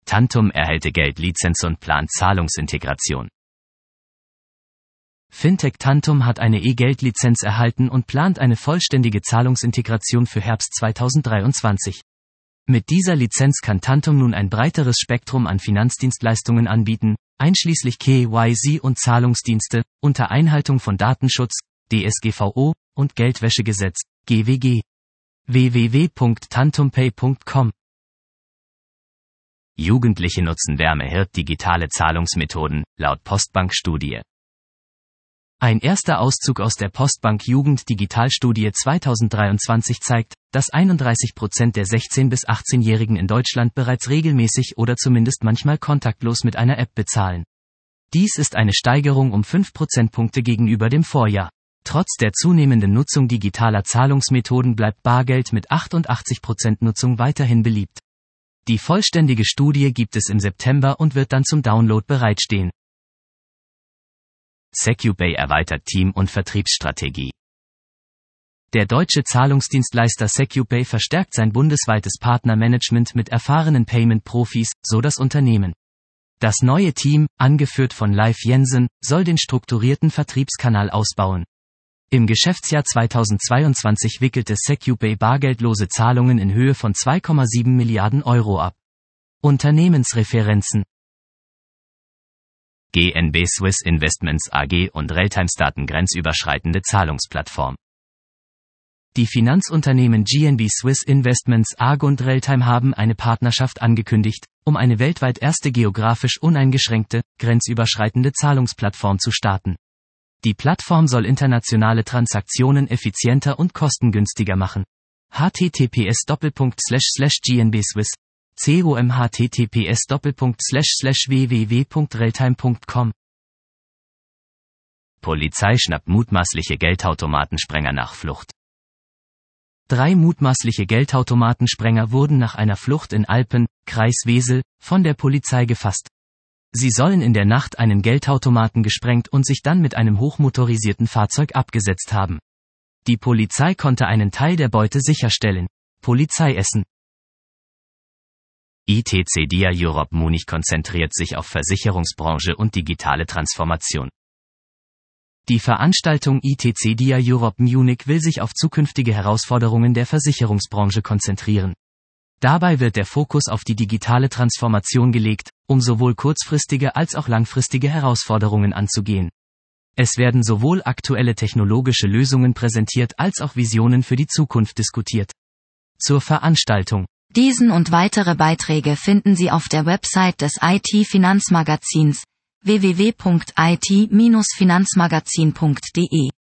Tantum erhält Geldlizenz und plant Zahlungsintegration. Fintech Tantum hat eine E-Geldlizenz erhalten und plant eine vollständige Zahlungsintegration für Herbst 2023. Mit dieser Lizenz kann Tantum nun ein breiteres Spektrum an Finanzdienstleistungen anbieten, einschließlich KYC und Zahlungsdienste, unter Einhaltung von Datenschutz, DSGVO und Geldwäschegesetz, GWG. www.tantumpay.com. Jugendliche nutzen Wärmehird digitale Zahlungsmethoden, laut Postbank-Studie. Ein erster Auszug aus der Postbank-Jugend-Digitalstudie 2023 zeigt, dass 31% der 16- bis 18-Jährigen in Deutschland bereits regelmäßig oder zumindest manchmal kontaktlos mit einer App bezahlen. Dies ist eine Steigerung um 5 Prozentpunkte gegenüber dem Vorjahr. Trotz der zunehmenden Nutzung digitaler Zahlungsmethoden bleibt Bargeld mit 88% Nutzung weiterhin beliebt. Die vollständige Studie gibt es im September und wird dann zum Download bereitstehen. SecuPay erweitert Team- und Vertriebsstrategie. Der deutsche Zahlungsdienstleister SecuPay verstärkt sein bundesweites Partnermanagement mit erfahrenen Payment-Profis, so das Unternehmen. Das neue Team, angeführt von Leif Jensen, soll den strukturierten Vertriebskanal ausbauen. Im Geschäftsjahr 2022 wickelte SecuPay bargeldlose Zahlungen in Höhe von 2,7 Milliarden Euro ab. Unternehmensreferenzen: GNB Swiss Investments AG und Realtime-Daten grenzüberschreitende Zahlungsplattform. Die Finanzunternehmen GNB Swiss Investments AG und Realtime haben eine Partnerschaft angekündigt, um eine weltweit erste geografisch uneingeschränkte, grenzüberschreitende Zahlungsplattform zu starten. Die Plattform soll internationale Transaktionen effizienter und kostengünstiger machen. https://gnbswiss com https://www.realtime.com. Polizei schnappt mutmaßliche Geldautomatensprenger nach Flucht. 3 mutmaßliche Geldautomatensprenger wurden nach einer Flucht in Alpen, Kreis Wesel, von der Polizei gefasst. Sie sollen in der Nacht einen Geldautomaten gesprengt und sich dann mit einem hochmotorisierten Fahrzeug abgesetzt haben. Die Polizei konnte einen Teil der Beute sicherstellen. Polizeiessen. ITC Dia Europe Munich konzentriert sich auf Versicherungsbranche und digitale Transformation. Die Veranstaltung ITC Dia Europe Munich will sich auf zukünftige Herausforderungen der Versicherungsbranche konzentrieren. Dabei wird der Fokus auf die digitale Transformation gelegt, um sowohl kurzfristige als auch langfristige Herausforderungen anzugehen. Es werden sowohl aktuelle technologische Lösungen präsentiert als auch Visionen für die Zukunft diskutiert. Zur Veranstaltung. Diesen und weitere Beiträge finden Sie auf der Website des IT-Finanzmagazins www.it-finanzmagazin.de.